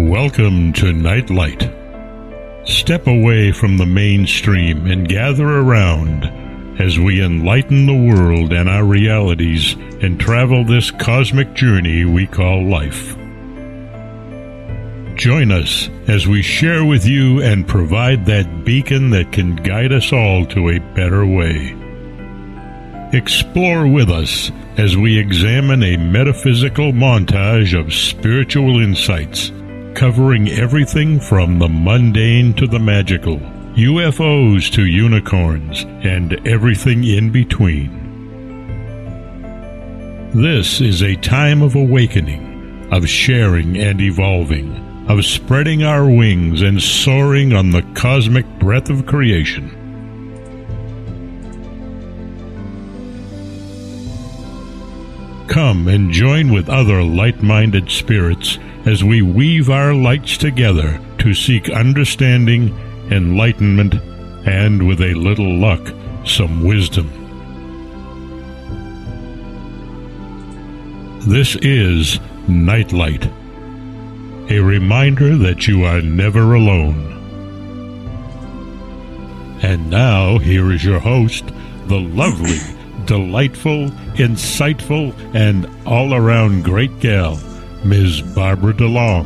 Welcome to Nightlight. Step away from the mainstream and gather around as we enlighten the world and our realities and travel this cosmic journey we call life. Join us as we share with you and provide that beacon that can guide us all to a better way. Explore with us as we examine a metaphysical montage of spiritual insights, covering everything from the mundane to the magical, UFOs to unicorns, and everything in between. This is a time of awakening, of sharing and evolving, of spreading our wings and soaring on the cosmic breath of creation. Come and join with other light-minded spirits as we weave our lights together to seek understanding, enlightenment, and, with a little luck, some wisdom. This is Nightlight, a reminder that you are never alone. And now, here is your host, the lovely, delightful, insightful, and all-around great gal, Ms. Barbara DeLong.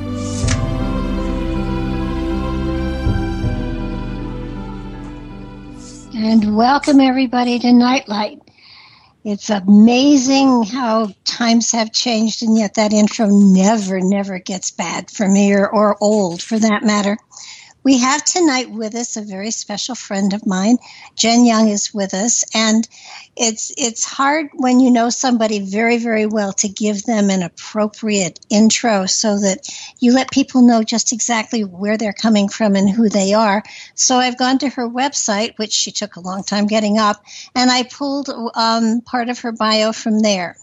And welcome everybody to Nightlight. It's amazing how times have changed, and yet that intro never gets bad for me or old for that matter. We have tonight with us a very special friend of mine. Jen Young is with us, and it's hard when you know somebody very, very well to give them an appropriate intro so that you let people know just exactly where they're coming from and who they are. So I've gone to her website, which she took a long time getting up, and I pulled part of her bio from there.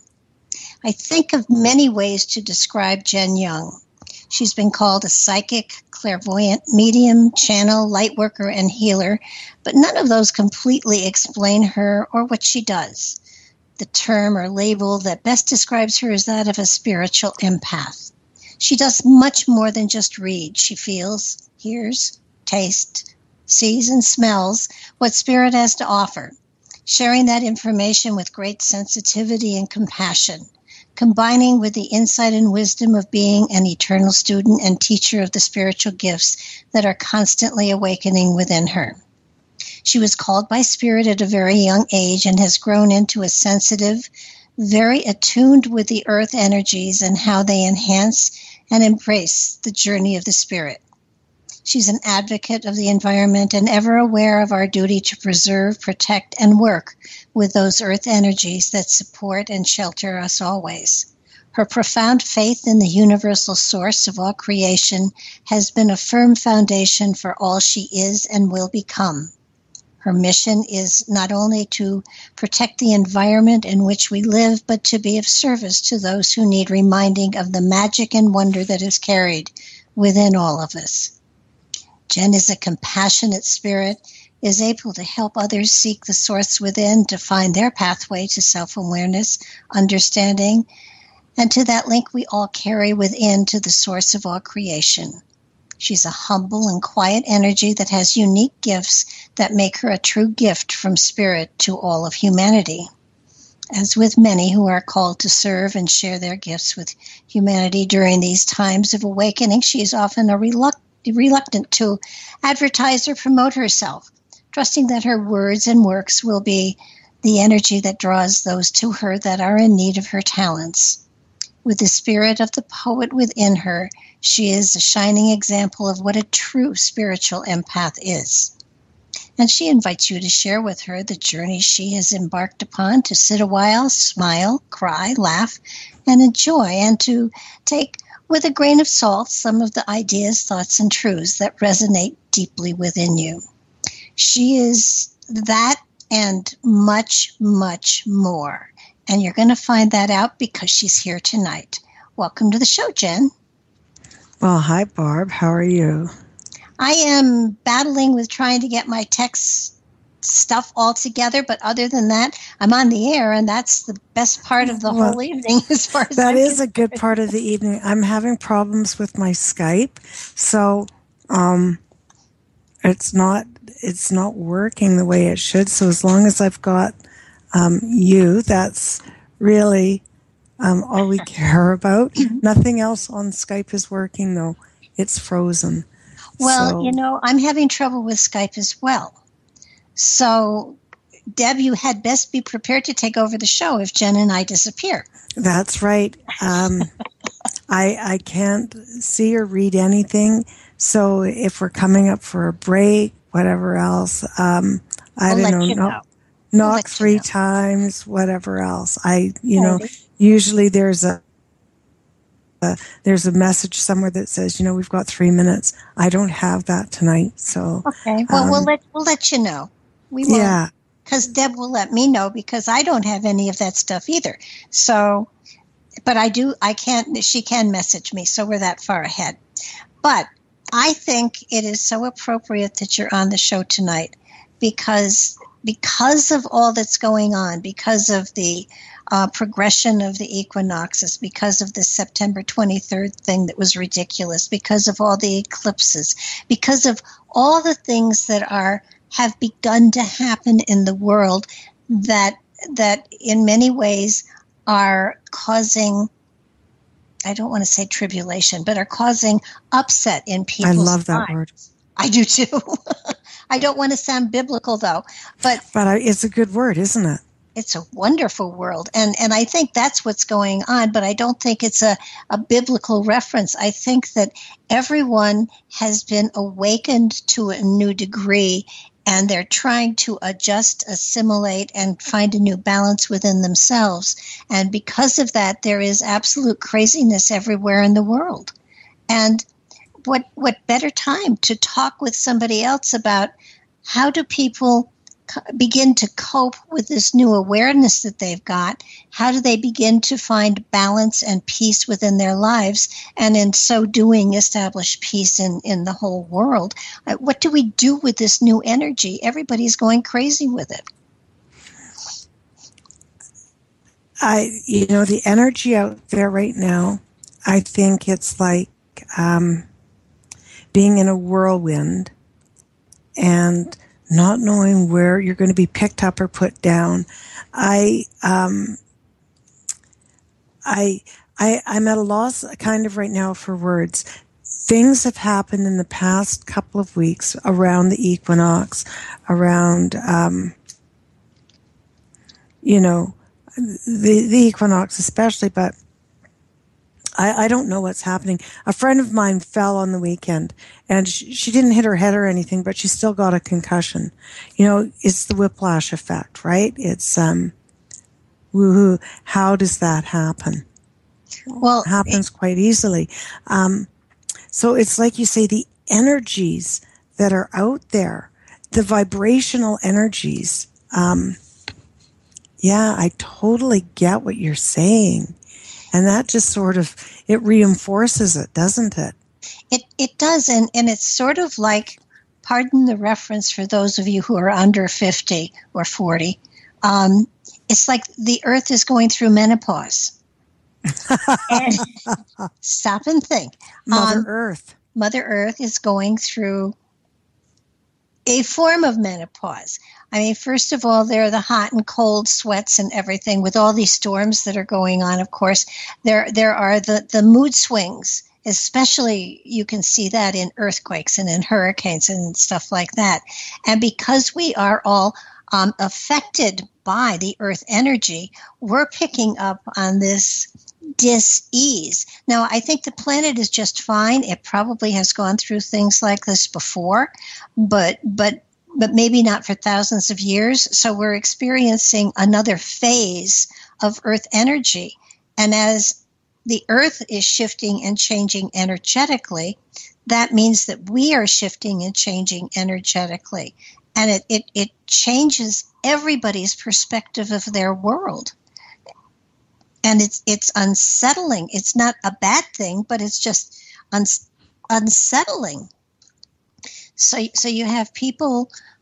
I think of many ways to describe Jen Young. She's been called a psychic, clairvoyant, medium, channel, light worker, and healer, but none of those completely explain her or what she does. The term or label that best describes her is that of a spiritual empath. She does much more than just read. She feels, hears, tastes, sees, and smells what spirit has to offer, sharing that information with great sensitivity and compassion, combining with the insight and wisdom of being an eternal student and teacher of the spiritual gifts that are constantly awakening within her. She was called by Spirit at a very young age and has grown into a sensitive, very attuned with the earth energies and how they enhance and embrace the journey of the spirit. She's an advocate of the environment and ever aware of our duty to preserve, protect, and work with those earth energies that support and shelter us always. Her profound faith in the universal source of all creation has been a firm foundation for all she is and will become. Her mission is not only to protect the environment in which we live, but to be of service to those who need reminding of the magic and wonder that is carried within all of us. Jen is a compassionate spirit, is able to help others seek the source within to find their pathway to self-awareness, understanding, and to that link we all carry within to the source of all creation. She's a humble and quiet energy that has unique gifts that make her a true gift from spirit to all of humanity. As with many who are called to serve and share their gifts with humanity during these times of awakening, she is often reluctant to advertise or promote herself, trusting that her words and works will be the energy that draws those to her that are in need of her talents. With the spirit of the poet within her, she is a shining example of what a true spiritual empath is. And she invites you to share with her the journey she has embarked upon, to sit a while, smile, cry, laugh, and enjoy, and to take with a grain of salt some of the ideas, thoughts, and truths that resonate deeply within you. She is that and much, much more. And you're going to find that out because she's here tonight. Welcome to the show, Jen. Well, hi, Barb. How are you? I am battling with trying to get my texts stuff altogether. But other than that, I'm on the air, and that's the best part of the whole evening as far as that is a good part of the evening. I'm having problems with my Skype, so it's not working the way it should. So as long as I've got you, that's really all we care about. Nothing else on Skype is working, though. It's frozen. Well, I'm having trouble with Skype as well. So, Deb, you had best be prepared to take over the show if Jen and I disappear. That's right. I can't see or read anything. So if we're coming up for a break, whatever else, knock 3 times, whatever else. Usually there's a message somewhere that says, we've got 3 minutes. I don't have that tonight. So okay. Well, we'll let you know. We will. Yeah. Because Deb will let me know, because I don't have any of that stuff either. So, but she can message me. So we're that far ahead. But I think it is so appropriate that you're on the show tonight because of all that's going on, because of the progression of the equinoxes, because of the September 23rd thing that was ridiculous, because of all the eclipses, because of all the things that have begun to happen in the world that in many ways are causing, I don't want to say tribulation, but are causing upset in people's lives. I love that word. I do too. I don't want to sound biblical though, but it's a good word, isn't it? It's a wonderful world. And I think that's what's going on, but I don't think it's a biblical reference. I think that everyone has been awakened to a new degree, and they're trying to adjust, assimilate, and find a new balance within themselves. And because of that, there is absolute craziness everywhere in the world. And what better time to talk with somebody else about how do people begin to cope with this new awareness that they've got? How do they begin to find balance and peace within their lives, and in so doing establish peace in the whole world? What do we do with this new energy? Everybody's going crazy with it. The energy out there right now, I think it's like being in a whirlwind and not knowing where you're going to be picked up or put down. I'm at a loss kind of right now for words. Things have happened in the past couple of weeks around the equinox, around, the equinox especially, but I don't know what's happening. A friend of mine fell on the weekend, and she didn't hit her head or anything, but she still got a concussion. It's the whiplash effect, right? It's woohoo. How does that happen? Well, it happens quite easily. So it's like you say, the energies that are out there, the vibrational energies. I totally get what you're saying. And that just sort of, it reinforces it, doesn't it? It does, and it's sort of like, pardon the reference for those of you who are under 50 or 40, it's like the earth is going through menopause. And stop and think. Mother Earth. Mother Earth is going through a form of menopause. I mean, first of all, there are the hot and cold sweats and everything with all these storms that are going on. Of course, there are the mood swings, especially you can see that in earthquakes and in hurricanes and stuff like that. And because we are all affected by the earth energy, we're picking up on this dis-ease. Now, I think the planet is just fine. It probably has gone through things like this before, but maybe not for thousands of years. So we're experiencing another phase of earth energy. And as the earth is shifting and changing energetically, that means that we are shifting and changing energetically. And it changes everybody's perspective of their world. And it's unsettling. It's not a bad thing, but it's just unsettling. So you have people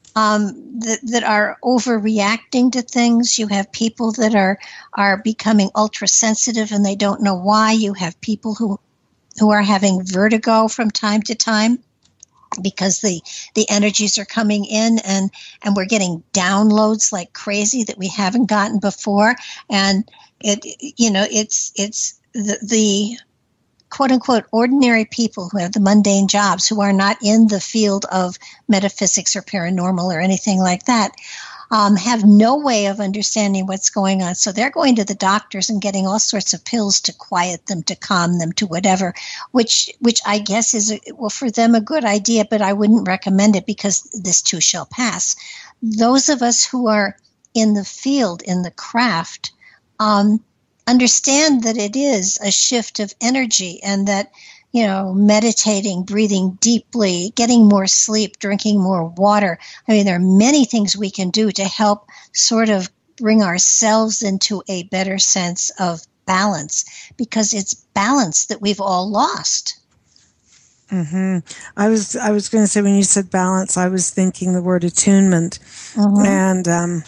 that are overreacting to things. You have people that are becoming ultra sensitive and they don't know why. You have people who are having vertigo from time to time because the energies are coming in, and we're getting downloads like crazy that we haven't gotten before. And it's the quote unquote ordinary people who have the mundane jobs, who are not in the field of metaphysics or paranormal or anything like that, have no way of understanding what's going on. So they're going to the doctors and getting all sorts of pills to quiet them, to calm them, to whatever, which I guess is, for them a good idea, but I wouldn't recommend it because this too shall pass. Those of us who are in the field, in the craft, understand that it is a shift of energy, and that, meditating, breathing deeply, getting more sleep, drinking more water. I mean, there are many things we can do to help sort of bring ourselves into a better sense of balance, because it's balance that we've all lost. Mm-hmm. I was going to say, when you said balance, I was thinking the word attunement, and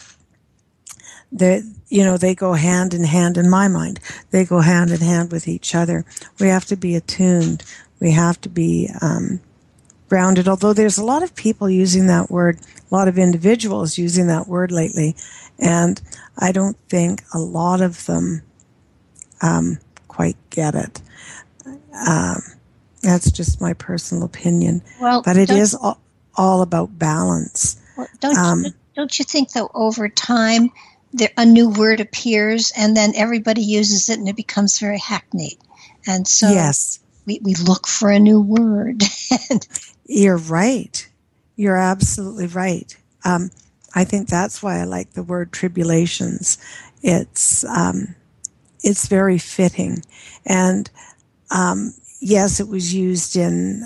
they go hand in hand in my mind. They go hand in hand with each other. We have to be attuned. We have to be grounded, although there's a lot of people using that word, a lot of individuals using that word lately, and I don't think a lot of them quite get it. That's just my personal opinion. Well, but it is all about balance. Well, don't you think, though, over time, a new word appears, and then everybody uses it, and it becomes very hackneyed. And so yes, we look for a new word. You're right. You're absolutely right. I think that's why I like the word tribulations. It's very fitting. And yes, it was used in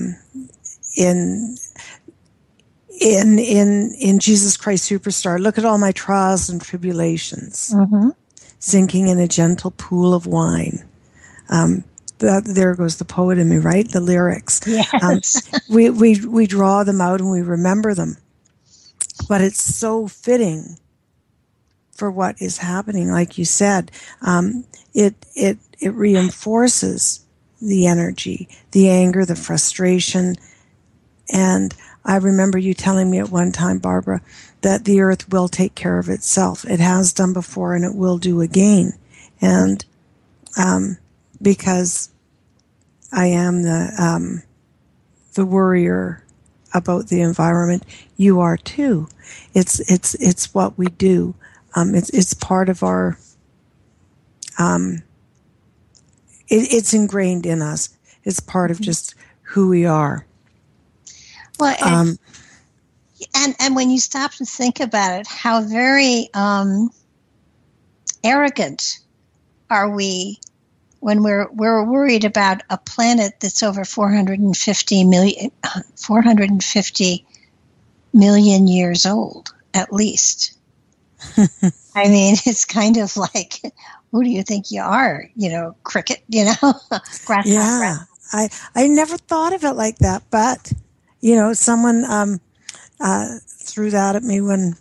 Jesus Christ Superstar. Look at all my trials and tribulations, sinking in a gentle pool of wine. There goes the poet in me, right? The lyrics. Yes. We draw them out and we remember them, but it's so fitting for what is happening. Like you said, it reinforces the energy, the anger, the frustration, and I remember you telling me at one time, Barbara, that the earth will take care of itself. It has done before and it will do again. And because I am the worrier about the environment, you are too. It's what we do. It's part of our. It's ingrained in us. It's part of just who we are. Well, and when you stop and think about it, how very arrogant are we when we're worried about a planet that's over 450 million years old, at least. I mean, it's kind of like, who do you think you are? Cricket, grasshopper. Yeah, I never thought of it like that, but someone threw that at me when,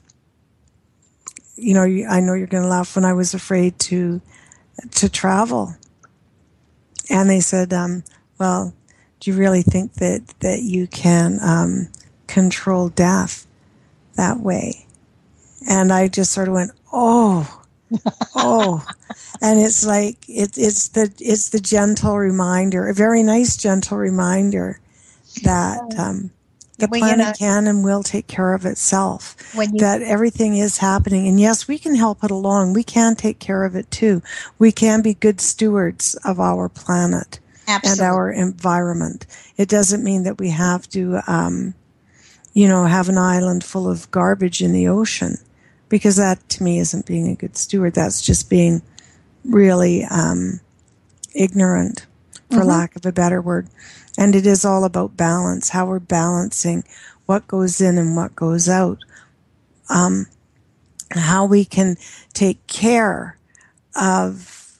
I know you're going to laugh, when I was afraid to travel. And they said, well, do you really think that you can control death that way? And I just sort of went, oh. And it's like, it's the gentle reminder, a very nice gentle reminder that the planet can and will take care of itself, that everything is happening. And yes, we can help it along. We can take care of it too. We can be good stewards of our planet. Absolutely. And our environment. It doesn't mean that we have to, have an island full of garbage in the ocean, because that to me isn't being a good steward. That's just being really ignorant, for lack of a better word. And it is all about balance, how we're balancing what goes in and what goes out. How we can take care of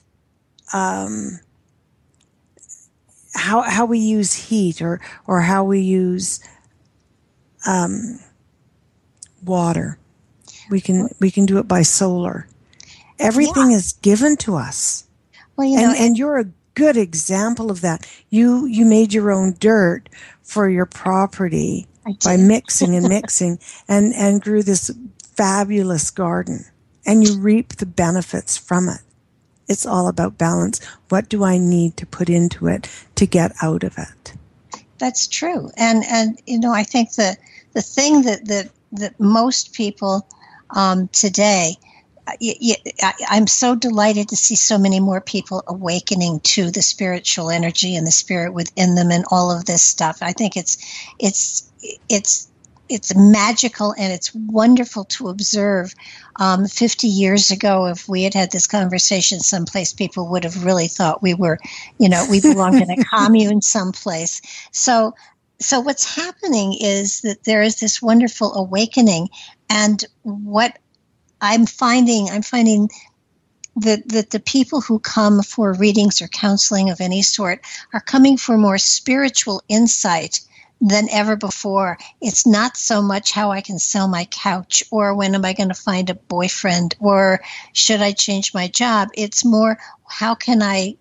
how we use heat or how we use water. We can do it by solar. Everything is given to us. Well, and you're a good example of that. You made your own dirt for your property by mixing and mixing and grew this fabulous garden, and you reap the benefits from it. It's all about balance. What do I need to put into it to get out of it? That's true. And I think the thing that most people today, I'm so delighted to see so many more people awakening to the spiritual energy and the spirit within them and all of this stuff. I think it's magical, and it's wonderful to observe. 50 years ago, if we had this conversation someplace, people would have really thought we were, we belonged in a commune someplace. So what's happening is that there is this wonderful awakening, and what I'm finding that the people who come for readings or counseling of any sort are coming for more spiritual insight than ever before. It's not so much how I can sell my couch, or when am I going to find a boyfriend, or should I change my job. It's more how can I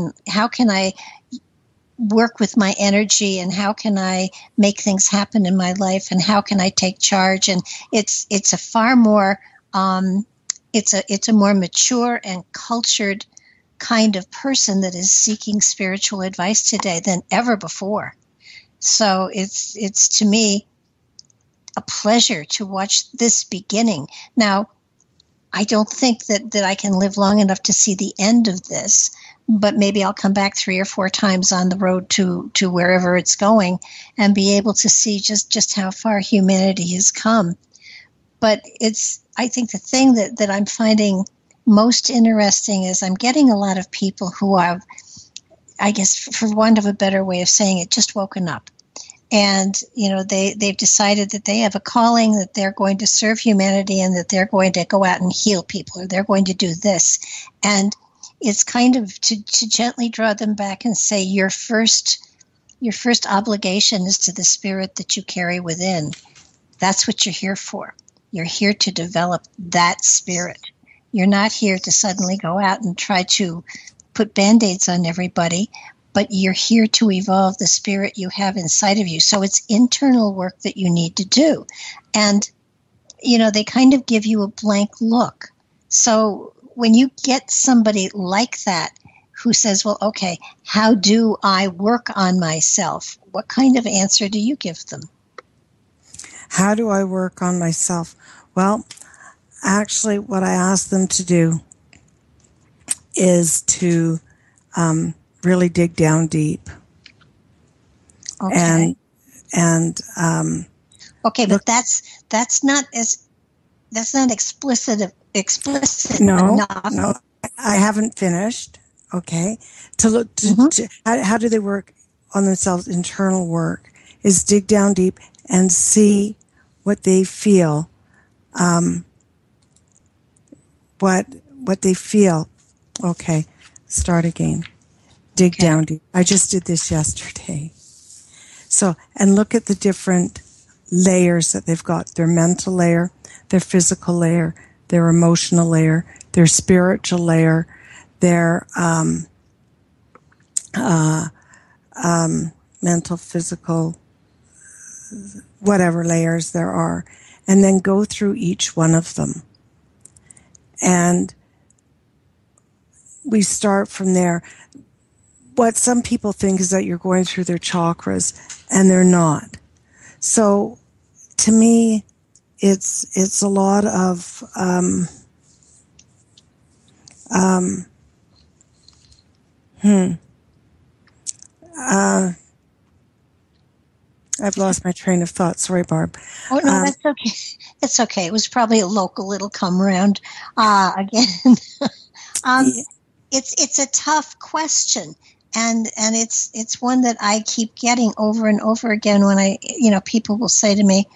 work with my energy, and how can I make things happen in my life, and how can I take charge. And it's a far more it's a more mature and cultured kind of person that is seeking spiritual advice today than ever before. So it's to me a pleasure to watch this beginning. Now, I don't think that I can live long enough to see the end of this, but maybe I'll come back 3 or 4 times on the road to wherever it's going and be able to see just how far humanity has come. But I think the thing that I'm finding most interesting is I'm getting a lot of people who have, I guess, for want of a better way of saying it, just woken up. And, they've decided that they have a calling, that they're going to serve humanity, and that they're going to go out and heal people, or they're going to do this. And it's kind of to gently draw them back and say, your first obligation is to the spirit that you carry within. That's what you're here for. You're here to develop that spirit. You're not here to suddenly go out and try to put Band-Aids on everybody, but you're here to evolve the spirit you have inside of you. So it's internal work that you need to do. And, they kind of give you a blank look. So when you get somebody like that who says, well, okay, how do I work on myself? What kind of answer do you give them? How do I work on myself? Well, actually, what I ask them to do is to really dig down deep. Okay. And okay, but that's not explicit. No, enough. no, I haven't finished. Okay, to look to how do they work on themselves? Internal work is dig down deep and see what they feel, what they feel. Okay, start again. Dig down deep. I just did this yesterday. So, and look at the different layers that they've got. Their mental layer, their physical layer, their emotional layer, their spiritual layer, their mental, physical, whatever layers there are, and then go through each one of them. And we start from there. What some people think is that you're going through their chakras, and they're not. So, to me, it's a lot of I've lost my train of thought. Sorry, Barb. Oh, no, that's okay. It's okay. It was probably a local little come round again. It's a tough question. And it's one that I keep getting over and over again when people will say to me,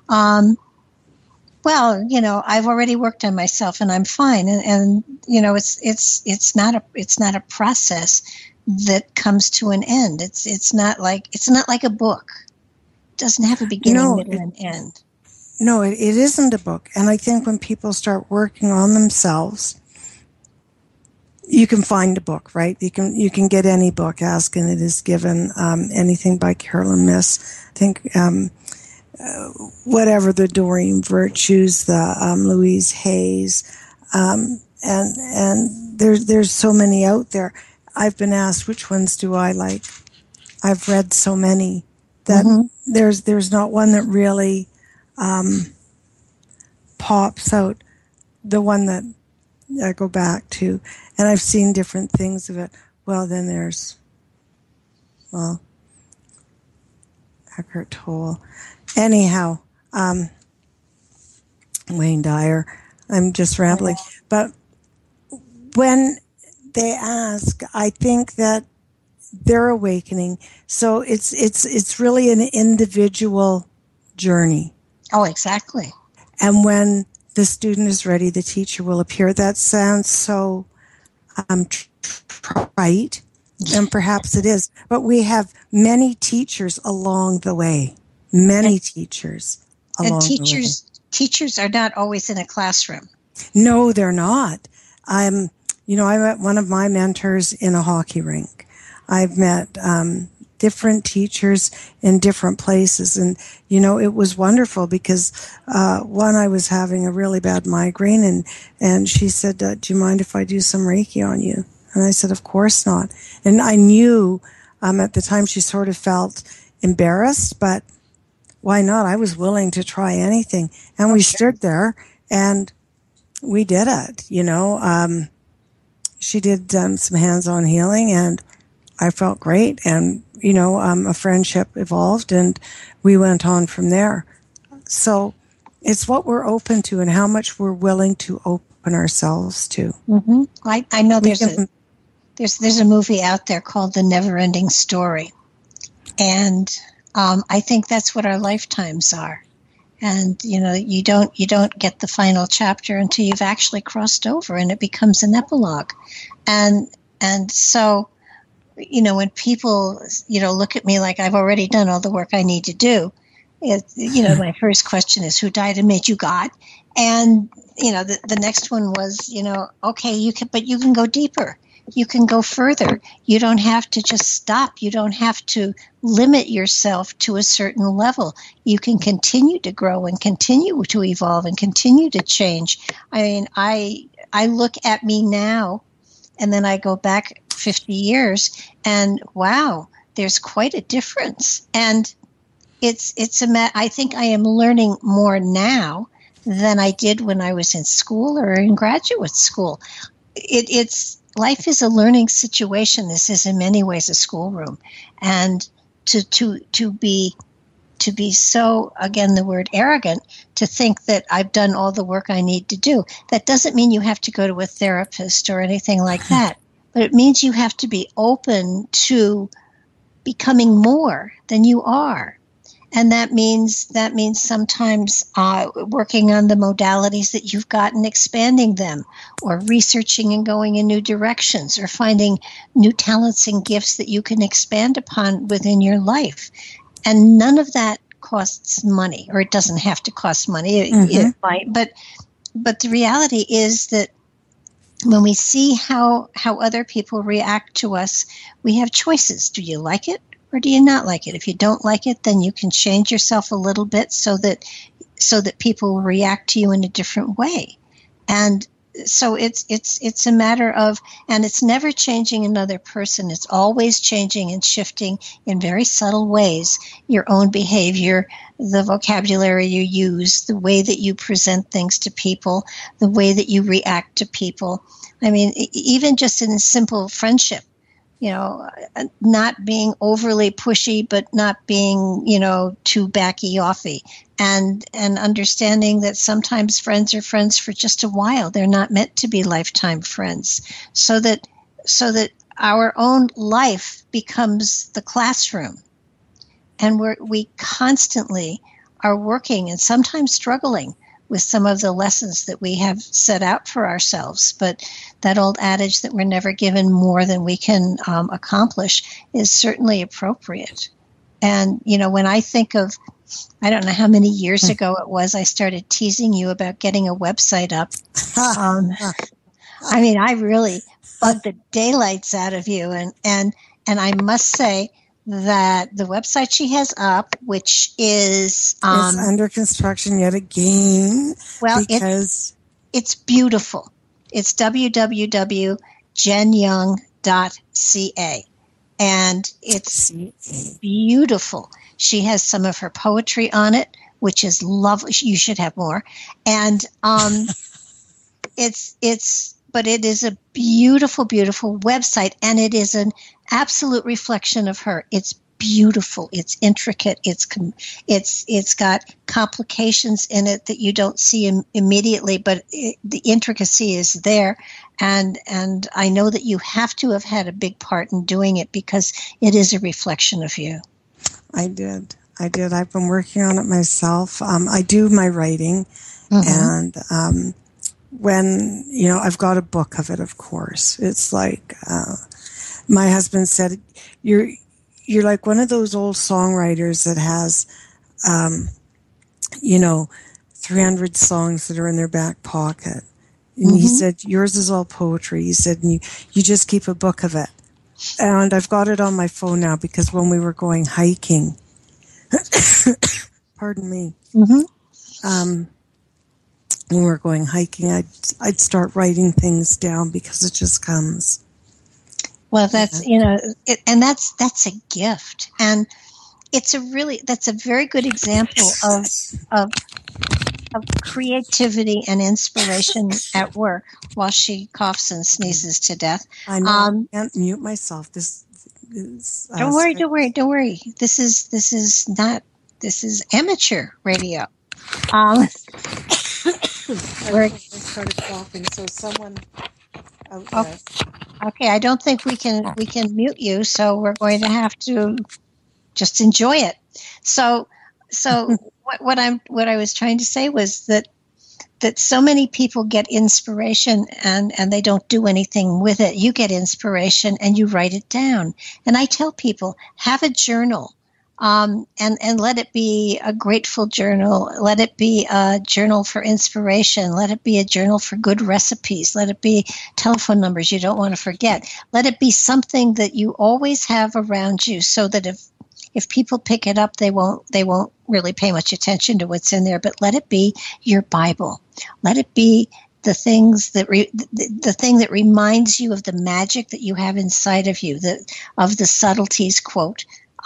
well, I've already worked on myself and I'm fine. And it's not a process that comes to an end. It's not like a book. It doesn't have a beginning, middle, and end. No, it isn't a book. And I think when people start working on themselves, you can find a book, right? You can get any book. Ask and it is given. Anything by Carolyn Myss. I think whatever, the Doreen Virtues, the Louise Hayes, and there's so many out there. I've been asked which ones do I like. I've read so many that there's not one that really pops out. The one that I go back to, and I've seen different things of it. Well, then there's, Eckhart Tolle. Anyhow, Wayne Dyer. I'm just rambling. But when they ask, I think that they're awakening. So it's really an individual journey. Oh, exactly. And when the student is ready, the teacher will appear. That sounds so trite, and perhaps it is. But we have many teachers along the way. Teachers along the way. Teachers are not always in a classroom. No, they're not. I met one of my mentors in a hockey rink. I've met different teachers in different places. And, it was wonderful because, one, I was having a really bad migraine and she said, do you mind if I do some Reiki on you? And I said, of course not. And I knew, at the time she sort of felt embarrassed, but why not? I was willing to try anything. And we stood there and we did it, she did some hands-on healing and I felt great. And, a friendship evolved and we went on from there. So it's what we're open to and how much we're willing to open ourselves to. Mm-hmm. I know there's a movie out there called The Never-Ending Story. And I think that's what our lifetimes are. And, you don't get the final chapter until you've actually crossed over and it becomes an epilogue. And so, when people, look at me like I've already done all the work I need to do, my first question is, who died and made you God? And, the next one was, okay, you can go deeper. You can go further. You don't have to just stop. You don't have to limit yourself to a certain level. You can continue to grow and continue to evolve and continue to change. I mean, I look at me now and then I go back 50 years and wow, there's quite a difference. And I think I am learning more now than I did when I was in school or in graduate school. Life is a learning situation. This is in many ways a schoolroom. And to be so, again, the word arrogant, to think that I've done all the work I need to do. That doesn't mean you have to go to a therapist or anything like that. But it means you have to be open to becoming more than you are. And that means sometimes working on the modalities that you've got and expanding them, or researching and going in new directions, or finding new talents and gifts that you can expand upon within your life. And none of that costs money, or it doesn't have to cost money. It might, but the reality is that when we see how other people react to us, we have choices. Do you like it? Or do you not like it? If you don't like it, then you can change yourself a little bit so that people will react to you in a different way. And so it's a matter of, and it's never changing another person. It's always changing and shifting in very subtle ways. Your own behavior, the vocabulary you use, the way that you present things to people, the way that you react to people. I mean, even just in a simple friendship. Not being overly pushy, but not being, too backy-offy. And understanding that sometimes friends are friends for just a while. They're not meant to be lifetime friends. So that our own life becomes the classroom. And we constantly are working and sometimes struggling with some of the lessons that we have set out for ourselves. But that old adage that we're never given more than we can accomplish is certainly appropriate. And, when I think of, I don't know how many years ago it was, I started teasing you about getting a website up. I really bugged the daylights out of you. And I must say that the website she has up, which is... it's under construction yet again. Well, because it's beautiful. It's www.jenyoung.ca. And it's beautiful. She has some of her poetry on it, which is lovely. You should have more. And but it is a beautiful, beautiful website, and it is an absolute reflection of her. It's beautiful. It's intricate. It's got complications in it that you don't see immediately, but the intricacy is there. And I know that you have to have had a big part in doing it because it is a reflection of you. I did. I've been working on it myself. I do my writing, and when I've got a book of it. Of course, it's like my husband said, you're like one of those old songwriters that has, 300 songs that are in their back pocket. And he said, yours is all poetry. He said, and you just keep a book of it. And I've got it on my phone now because when we were going hiking, pardon me, when we were going hiking, I'd start writing things down because it just comes. Well, that's, and that's a gift. And that's a very good example of creativity and inspiration at work while she coughs and sneezes to death. I know. I can't mute myself. Don't worry. This is amateur radio. I started coughing, so someone out there. Okay, I don't think we can mute you, so we're going to have to just enjoy it. So what I was trying to say was that so many people get inspiration and they don't do anything with it. You get inspiration and you write it down. And I tell people, have a journal. And let it be a grateful journal. Let it be a journal for inspiration. Let it be a journal for good recipes. Let it be telephone numbers you don't want to forget. Let it be something that you always have around you so that if people pick it up, they won't really pay much attention to what's in there. But let it be your Bible. Let it be the things that the thing that reminds you of the magic that you have inside of you, of the subtleties, quote,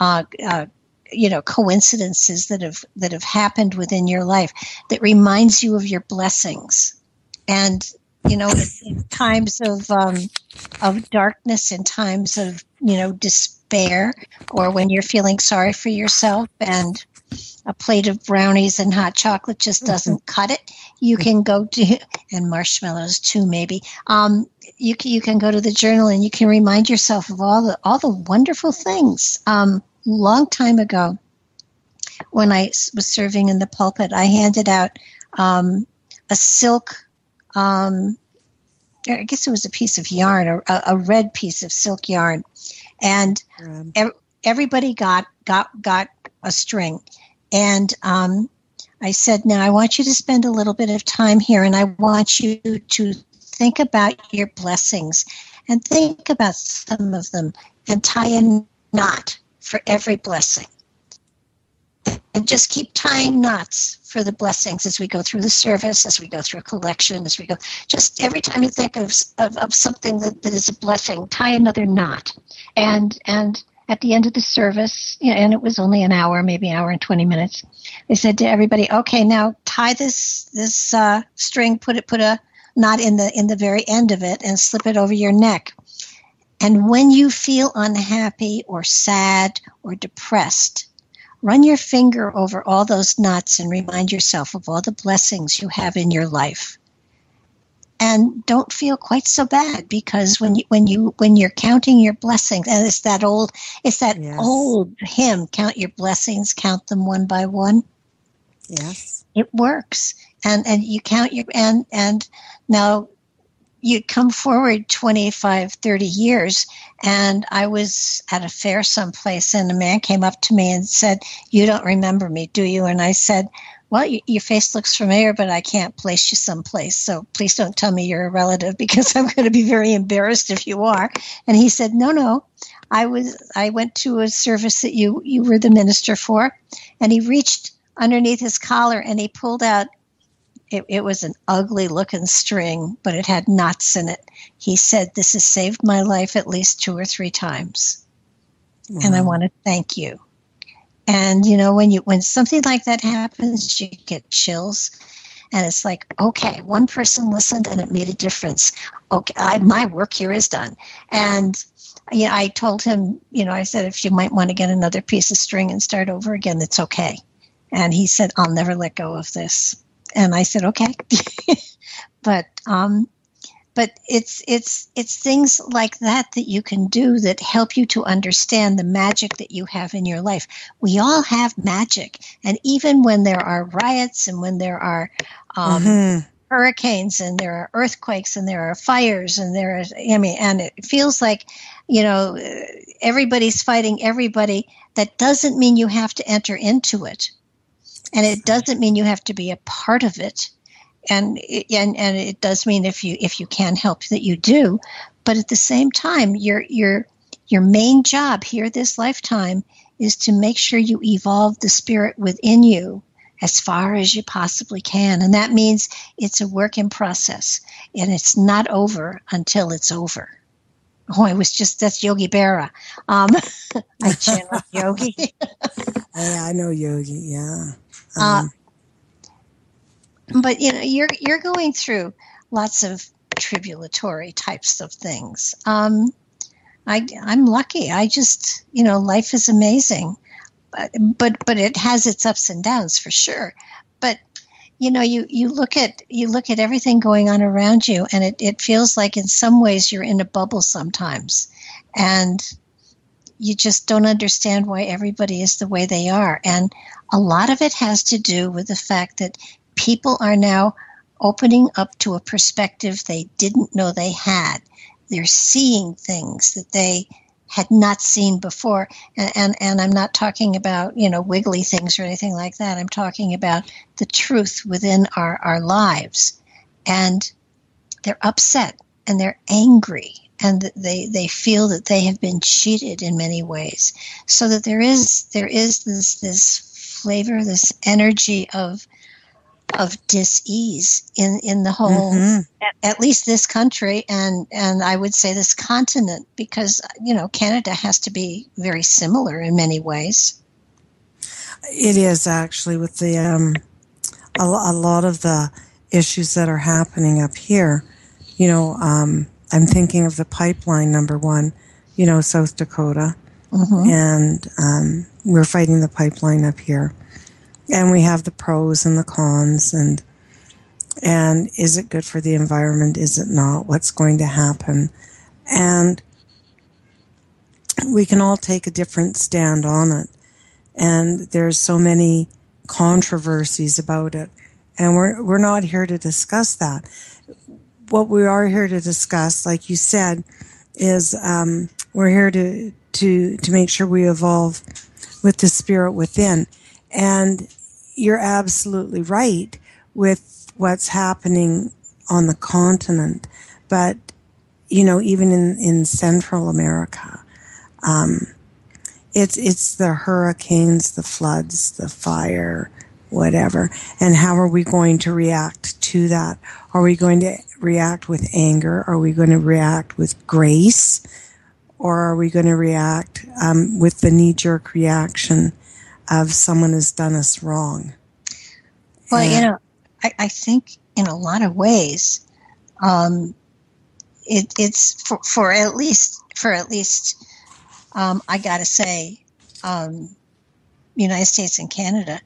coincidences that have happened within your life that reminds you of your blessings. And in times of darkness, in times of despair, or when you're feeling sorry for yourself and a plate of brownies and hot chocolate just doesn't cut it, you can go to, and marshmallows too maybe, you can go to the journal and you can remind yourself of all the wonderful things. Long time ago, when I was serving in the pulpit, I handed out a silk, I guess it was a piece of yarn, or a red piece of silk yarn, and everybody got a string. And I said, now I want you to spend a little bit of time here, and I want you to think about your blessings and think about some of them and tie a knot for every blessing. And just keep tying knots for the blessings as we go through the service, as we go through a collection, as we go. Just every time you think of something that is a blessing, tie another knot. And at the end of the service, and it was only an hour, maybe an hour and 20 minutes, they said to everybody, okay, now tie this string, put a knot in the very end of it, and slip it over your neck. And when you feel unhappy or sad or depressed, run your finger over all those knots and remind yourself of all the blessings you have in your life. And don't feel quite so bad, because when you're counting your blessings, and it's that old hymn, count your blessings, count them one by one. Yes, it works, and you count and now you come forward 25, 30 years, and I was at a fair someplace, and a man came up to me and said, "You don't remember me, do you?" And I said, "Well, your face looks familiar, but I can't place you someplace, so please don't tell me you're a relative, because I'm going to be very embarrassed if you are." And he said, No, I went to a service that you were the minister for. And he reached underneath his collar and he pulled out, it was an ugly looking string, but it had knots in it. He said, "This has saved my life at least 2 or 3 times. Wow. And I want to thank you." And when something like that happens, you get chills. And it's like, okay, one person listened and it made a difference. Okay, my work here is done. And I told him, I said, if you might want to get another piece of string and start over again, it's okay. And he said, "I'll never let go of this." And I said, okay. But it's things like that you can do that help you to understand the magic that you have in your life. We all have magic. And even when there are riots and when there are hurricanes and there are earthquakes and there are fires and and it feels like, everybody's fighting everybody, that doesn't mean you have to enter into it. And it doesn't mean you have to be a part of it. And it does mean if you can help that you do. But at the same time, your main job here this lifetime is to make sure you evolve the spirit within you as far as you possibly can. And that means it's a work in process. And it's not over until it's over. Oh, that's Yogi Berra. I channel Yogi. Yeah, I know Yogi, yeah. But you're going through lots of tribulatory types of things. I'm lucky. I just life is amazing, but it has its ups and downs for sure. But you look at everything going on around you, and it feels like in some ways you're in a bubble sometimes, and you just don't understand why everybody is the way they are. And a lot of it has to do with the fact that people are now opening up to a perspective they didn't know they had. They're seeing things that they had not seen before. And I'm not talking about, wiggly things or anything like that. I'm talking about the truth within our lives. And they're upset and they're angry. And they feel that they have been cheated in many ways. So that there is this flavor, this energy of dis-ease in the whole, at least this country, and I would say this continent, because Canada has to be very similar in many ways. It is actually, with the a lot of the issues that are happening up here. I'm thinking of the pipeline, number one, South Dakota, and we're fighting the pipeline up here. And we have the pros and the cons, and is it good for the environment? Is it not? What's going to happen? And we can all take a different stand on it. And there's so many controversies about it. And we're not here to discuss that. What we are here to discuss, like you said, is we're here to make sure we evolve with the spirit within. And you're absolutely right with what's happening on the continent. But, even in Central America, it's the hurricanes, the floods, the fire, whatever. And how are we going to react to that? Are we going to react with anger? Are we going to react with grace? Or are we going to react with the knee-jerk reaction of someone has done us wrong? Well, I think in a lot of ways, it's for at least I got to say, United States and Canada,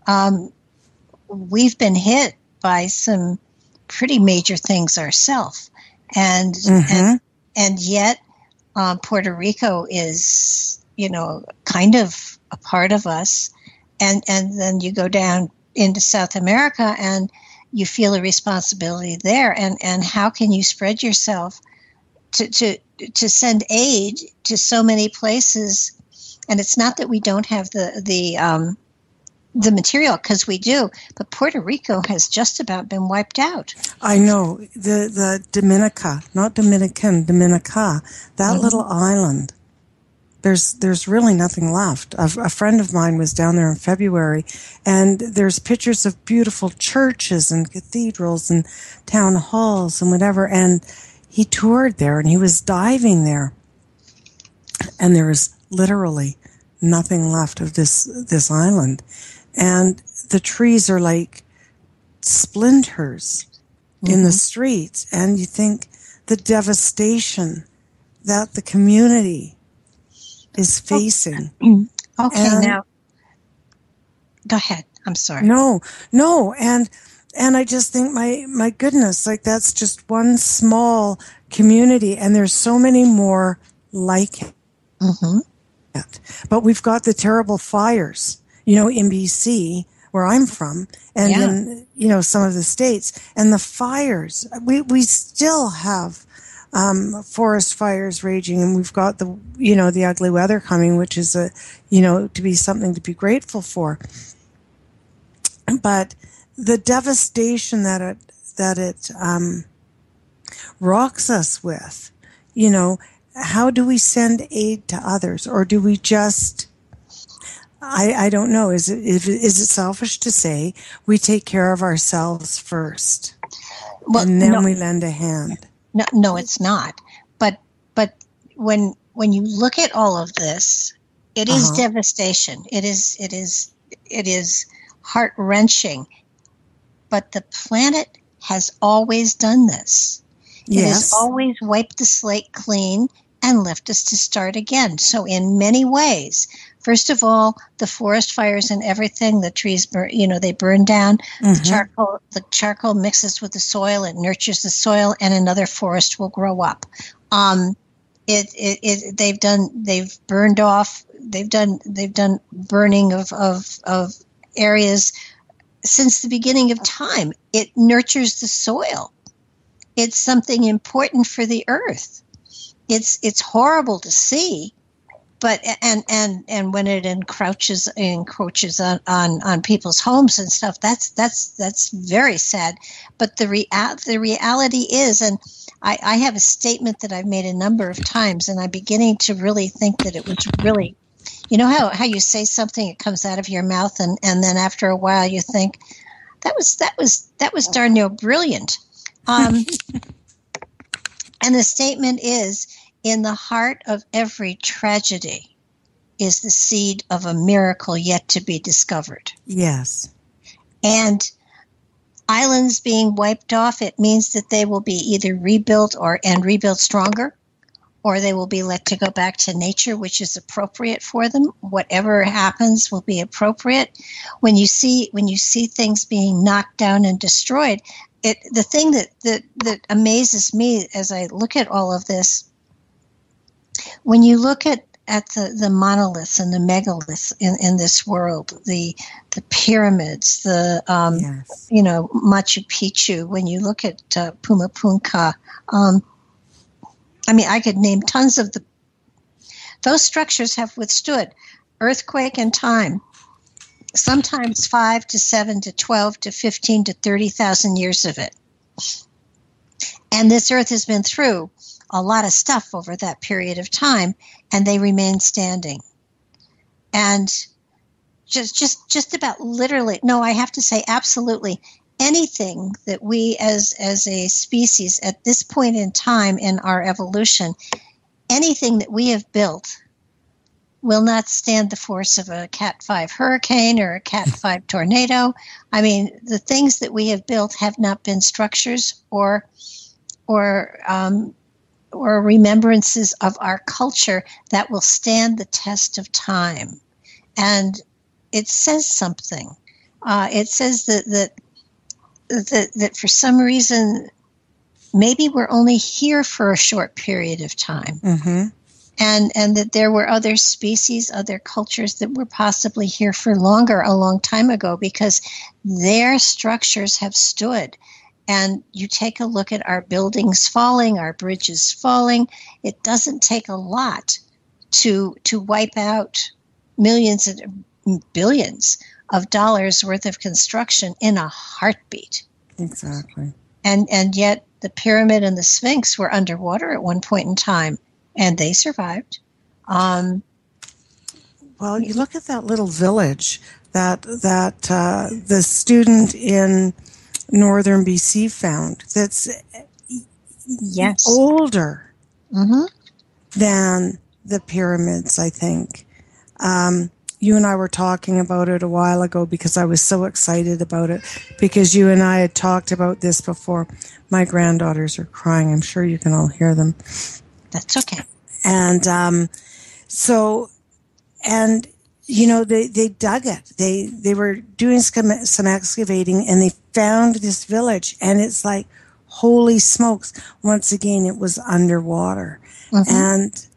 we've been hit by some pretty major things ourselves, and yet Puerto Rico is kind of a part of us, and then you go down into South America, and you feel a responsibility there. And how can you spread yourself to send aid to so many places? And it's not that we don't have the material, because we do, but Puerto Rico has just about been wiped out. I know. The Dominica, not Dominican, Dominica, that little island, there's really nothing left. A friend of mine was down there in February, and there's pictures of beautiful churches and cathedrals and town halls and whatever, and he toured there, and he was diving there, and there was literally nothing left of this island. And the trees are like splinters in the streets. And you think the devastation that the community is facing. Okay, now, go ahead. I'm sorry. No. And I just think, my goodness, like that's just one small community, and there's so many more like it. But we've got the terrible fires, in BC, where I'm from, and in, some of the states. And the fires, we still have forest fires raging, and we've got the ugly weather coming, which is to be something to be grateful for. But the devastation that it rocks us with, how do we send aid to others, or do we just? I don't know. Is it selfish to say we take care of ourselves first, and then we lend a hand? No, it's not. But when you look at all of this, it is devastation. It is heart-wrenching. But the planet has always done this. It has always wiped the slate clean and left us to start again. So in many ways, first of all, the forest fires and everything, the trees burn, they burn down. The charcoal mixes with the soil, it nurtures the soil, and another forest will grow up. They've burned off. They've done burning of areas since the beginning of time. It nurtures the soil. It's something important for the earth. It's horrible to see, but and when it encroaches on people's homes and stuff, that's very sad. But the reality is, and I have a statement that I've made a number of times, and I'm beginning to really think that it was really, how you say something, it comes out of your mouth, and then after a while you think that was darn near brilliant. And the statement is, in the heart of every tragedy is the seed of a miracle yet to be discovered. Yes. And islands being wiped off, it means that they will be either rebuilt and rebuilt stronger, or they will be let to go back to nature, which is appropriate for them. Whatever happens will be appropriate. When you see things being knocked down and destroyed, the thing that amazes me as I look at all of this, when you look at the monoliths and the megaliths in this world, the pyramids, the Machu Picchu, when you look at Pumapunka, I could name tons of those structures have withstood earthquake and time. Sometimes 5 to 7 to 12 to 15 to 30,000 years of it. And this earth has been through a lot of stuff over that period of time, and they remain standing. And just about literally, no, I have to say absolutely anything that we as a species at this point in time in our evolution, anything that we have built will not stand the force of a Cat 5 hurricane or a Cat 5 tornado. The things that we have built have not been structures or remembrances of our culture that will stand the test of time. And it says something. It says that for some reason, maybe we're only here for a short period of time. and that there were other species, other cultures that were possibly here for longer, a long time ago, because their structures have stood. And you take a look at our buildings falling, our bridges falling. It doesn't take a lot to wipe out millions and billions of dollars worth of construction in a heartbeat. Exactly. And yet the pyramid and the Sphinx were underwater at one point in time, and they survived. Well, you look at that little village that the student in northern BC found. That's older than the pyramids, I think. You and I were talking about it a while ago because I was so excited about it, because you and I had talked about this before. My granddaughters are crying. I'm sure you can all hear them. That's okay. And they dug it. They were doing some excavating, and they found this village, and it's like, holy smokes. Once again, it was underwater. And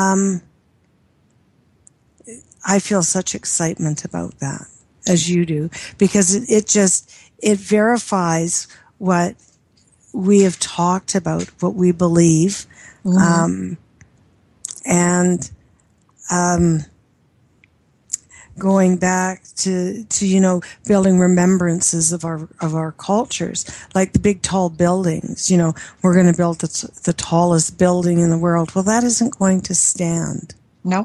I feel such excitement about that, as you do, because it verifies what we have talked about, what we believe. Going back to building remembrances of our cultures, like the big tall buildings. We're going to build the tallest building in the world. Well, that isn't going to stand. Nope.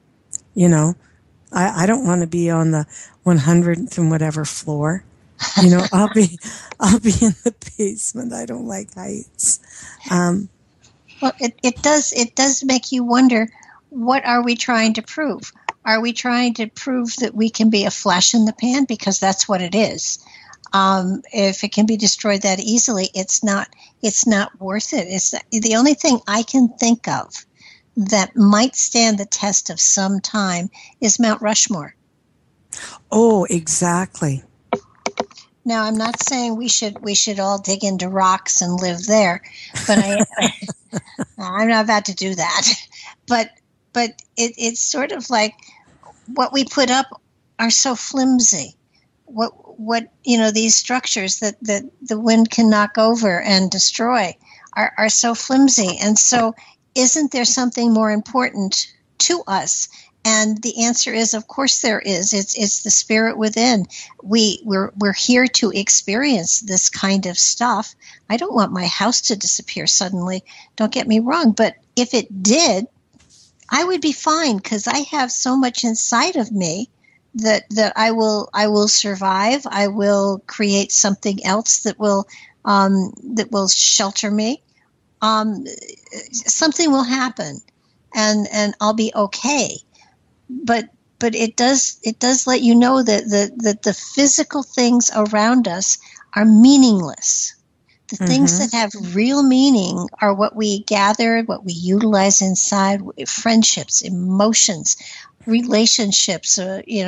I don't want to be on the 100th and whatever floor. I'll be in the basement. I don't like heights. Well, it does make you wonder, what are we trying to prove? Are we trying to prove that we can be a flash in the pan? Because that's what it is. If it can be destroyed that easily, it's not worth it. It's the only thing I can think of that might stand the test of some time is Mount Rushmore. Oh, exactly. Now, I'm not saying we should all dig into rocks and live there, but I'm not about to do that. But it's sort of like, what we put up are so flimsy. What these structures that the wind can knock over and destroy are so flimsy. And so, isn't there something more important to us? And the answer is, of course there is. It's the spirit within. We're here to experience this kind of stuff. I don't want my house to disappear suddenly. Don't get me wrong, but if it did, I would be fine, because I have so much inside of me that I will survive. I will create something else that will shelter me. Something will happen, and I'll be okay. But it does let you know that the physical things around us are meaningless. The things that have real meaning are what we gather, what we utilize inside: friendships, emotions, relationships.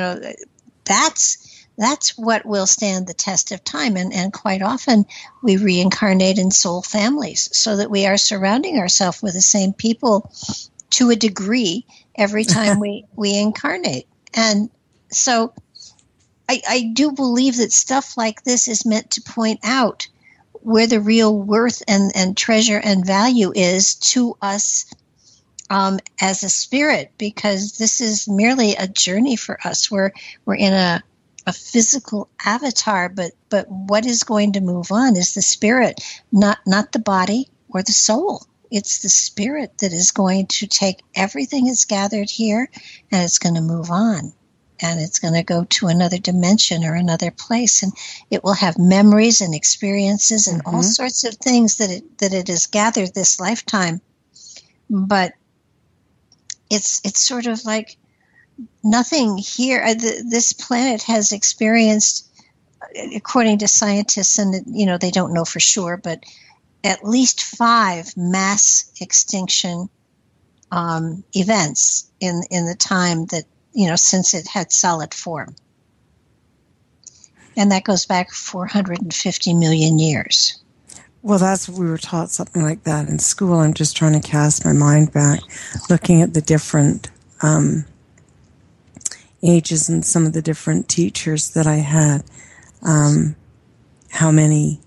That's what will stand the test of time. And quite often we reincarnate in soul families, so that we are surrounding ourselves with the same people to a degree every time we incarnate. And so I do believe that stuff like this is meant to point out where the real worth and treasure and value is to us as a spirit, because this is merely a journey for us. We're in a physical avatar, but what is going to move on is the spirit, not the body or the soul. It's the spirit that is going to take everything that's gathered here, and it's going to move on, and it's going to go to another dimension or another place, and it will have memories and experiences and all sorts of things that it has gathered this lifetime. But it's sort of like nothing here. This planet has experienced, according to scientists, and they don't know for sure, but at least 5 mass extinction events in the time that, since it had solid form. And that goes back 450 million years. Well, we were taught something like that in school. I'm just trying to cast my mind back, looking at the different ages and some of the different teachers that I had, how many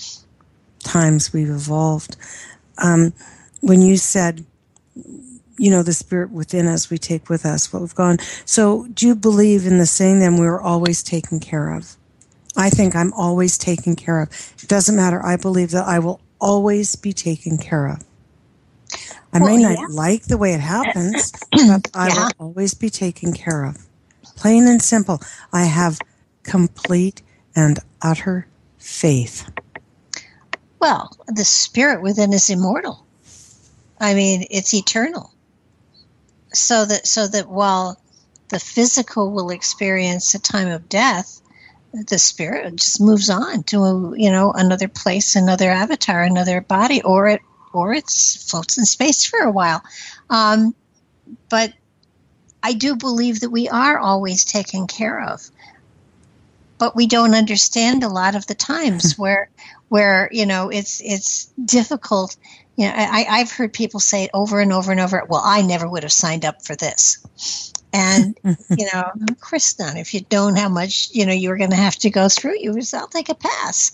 times we've evolved. When you said, the spirit within us, we take with us what we've gone. So do you believe in the saying then we're always taken care of? I think I'm always taken care of. It doesn't matter. I believe that I will always be taken care of. I may not like the way it happens, but I will always be taken care of. Plain and simple. I have complete and utter faith. Well, the spirit within is immortal. I mean, it's eternal. So that while the physical will experience a time of death, the spirit just moves on to another place, another avatar, another body, or it floats in space for a while. But I do believe that we are always taken care of. But we don't understand a lot of the times where it's difficult. I've heard people say it over and over and over. Well, I never would have signed up for this. And, of course not. If you don't, how much, you're going to have to go through, I'll take a pass.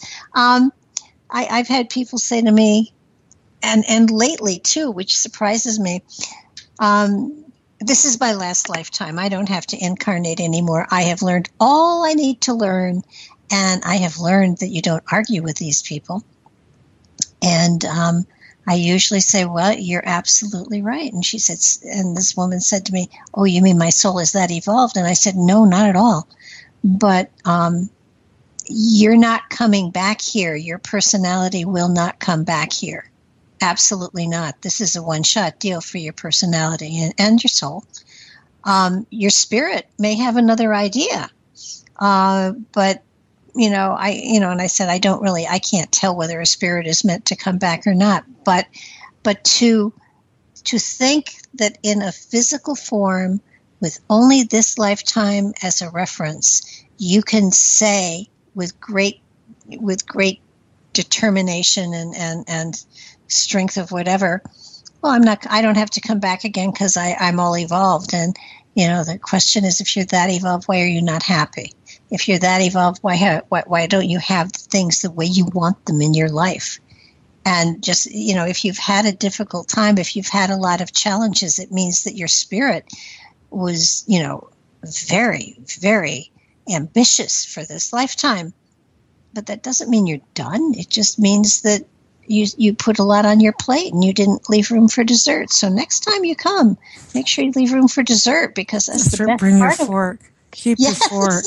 I've had people say to me, and lately too, which surprises me, this is my last lifetime. I don't have to incarnate anymore. I have learned all I need to learn, and I have learned that you don't argue with these people. And I usually say, well, you're absolutely right. And she said, and this woman said to me, oh, you mean my soul is that evolved? And I said, no, not at all. But you're not coming back here. Your personality will not come back here. Absolutely not. This is a one-shot deal for your personality and your soul. Your spirit may have another idea, but and I said I can't tell whether a spirit is meant to come back or not. But to think that in a physical form, with only this lifetime as a reference, you can say with great determination and strength of whatever, well, I don't have to come back again because I'm all evolved. And, the question is, if you're that evolved, why are you not happy? If you're that evolved, why don't you have things the way you want them in your life? And just, if you've had a difficult time, if you've had a lot of challenges, it means that your spirit was, very, very ambitious for this lifetime. But that doesn't mean you're done. It just means that you put a lot on your plate and you didn't leave room for dessert. So next time you come, make sure you leave room for dessert, because that's the best bring part your fork. Keep your fork,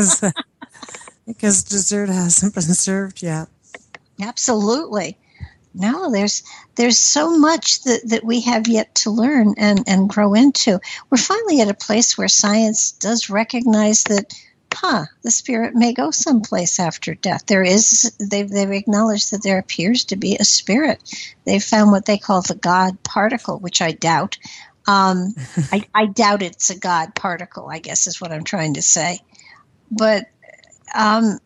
because dessert hasn't been served yet. Absolutely. No, there's so much that we have yet to learn and grow into. We're finally at a place where science does recognize that the spirit may go someplace after death. They've acknowledged that there appears to be a spirit. They've found what they call the God particle, which I doubt. I doubt it's a God particle, I guess is what I'm trying to say. But, and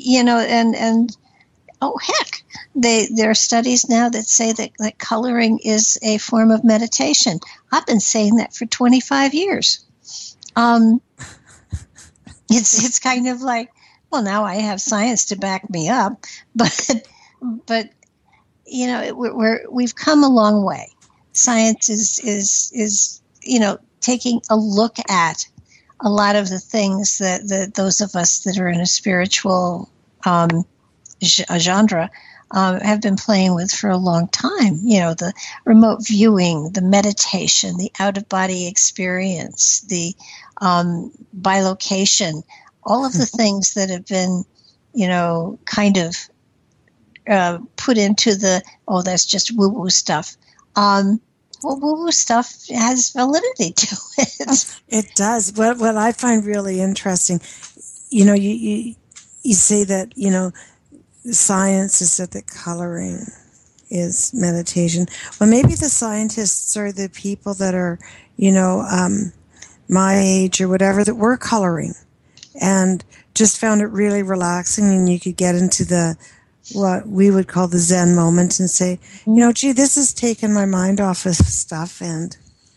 oh, heck, there are studies now that say that coloring is a form of meditation. I've been saying that for 25 years. It's kind of like, well, now I have science to back me up, but we've come a long way. Science is taking a look at a lot of the things that those of us that are in a spiritual genre have been playing with for a long time. The remote viewing, the meditation, the out-of-body experience, the bilocation, all of the things that have been, kind of put into that's just woo-woo stuff. Woo-woo stuff has validity to it. It does. What I find really interesting, you say that, science is that the coloring is meditation. Well, maybe the scientists are the people that are, my age or whatever, that were coloring and just found it really relaxing, and you could get into the what we would call the Zen moment and say, gee, this has taken my mind off of stuff. And,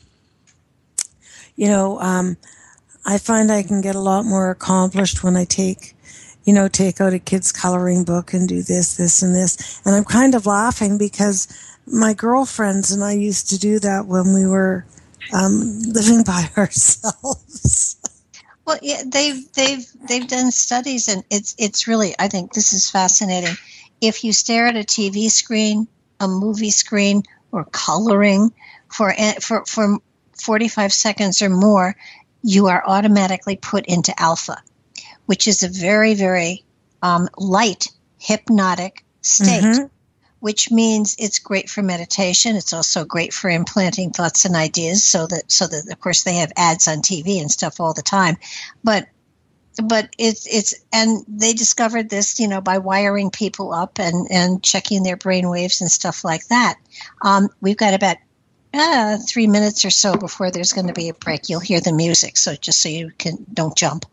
I find I can get a lot more accomplished when I take out a kid's coloring book and do this, and this. And I'm kind of laughing because my girlfriends and I used to do that when we were living by ourselves. Well, yeah, they've done studies, and it's really, I think this is fascinating. If you stare at a TV screen, a movie screen, or coloring for 45 seconds or more, you are automatically put into alpha, which is a very, very light hypnotic state, which means it's great for meditation. It's also great for implanting thoughts and ideas so that of course they have ads on TV and stuff all the time. But it's and they discovered this, by wiring people up and checking their brain waves and stuff like that. We've got about 3 minutes or so before there's going to be a break. You'll hear the music, so just so you don't jump.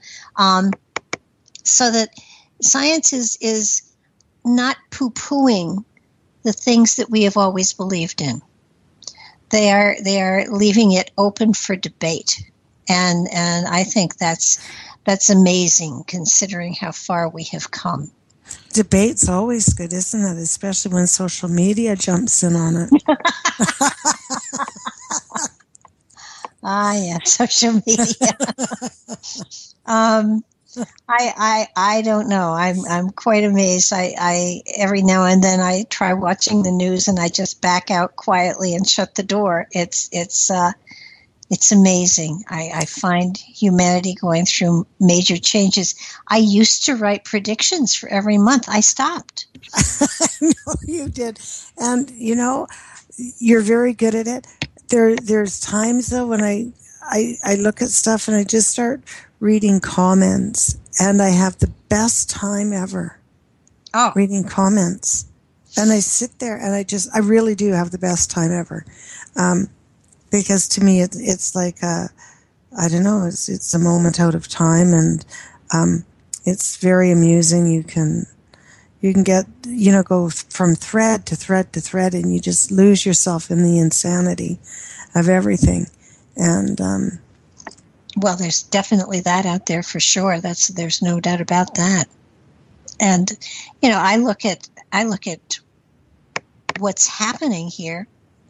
So that science is not poo-pooing the things that we have always believed in. They are leaving it open for debate, and I think that's amazing considering how far we have come. Debate's always good, isn't it? Especially when social media jumps in on it. Yeah, social media. I don't know. I'm quite amazed. I every now and then I try watching the news and I just back out quietly and shut the door. It's amazing. I find humanity going through major changes. I used to write predictions for every month. I stopped. No, you did. And, you're very good at it. There's times, though, when I look at stuff and I just start reading comments, and I have the best time ever reading comments. And I sit there and I really do have the best time ever. Because to me, it's like I don't know, it's a moment out of time, and it's very amusing. You can get, go from thread to thread to thread, and you just lose yourself in the insanity of everything. And well, there's definitely that out there for sure. There's no doubt about that. And I look at what's happening here.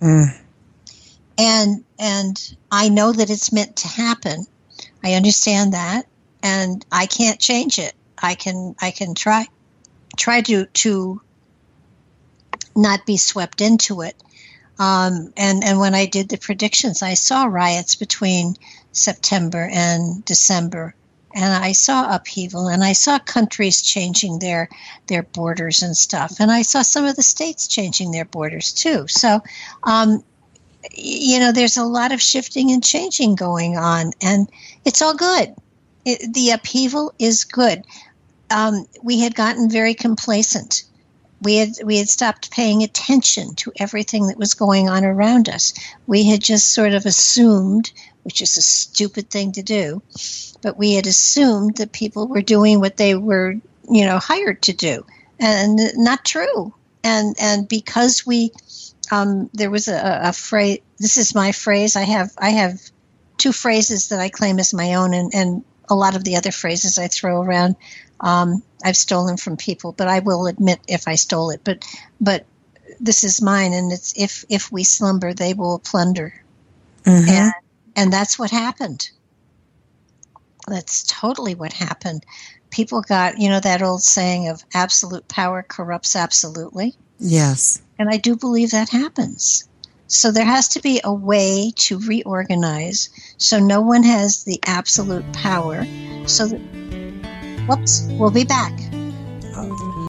And I know that it's meant to happen. I understand that, and I can't change it. I can try to not be swept into it. And when I did the predictions, I saw riots between September and December, and I saw upheaval, and I saw countries changing their borders and stuff, and I saw some of the states changing their borders too. So, there's a lot of shifting and changing going on, and it's all good. The upheaval is good. We had gotten very complacent. We had stopped paying attention to everything that was going on around us. We had just sort of assumed, which is a stupid thing to do, but we had assumed that people were doing what they were, hired to do, and not true. And because we there was a phrase. This is my phrase. I have two phrases that I claim as my own, and a lot of the other phrases I throw around, I've stolen from people. But I will admit if I stole it. But this is mine, and it's if we slumber, they will plunder, and that's what happened. That's totally what happened. People got that old saying of absolute power corrupts absolutely. Yes. And I do believe that happens. So there has to be a way to reorganize so no one has the absolute power. So that, we'll be back.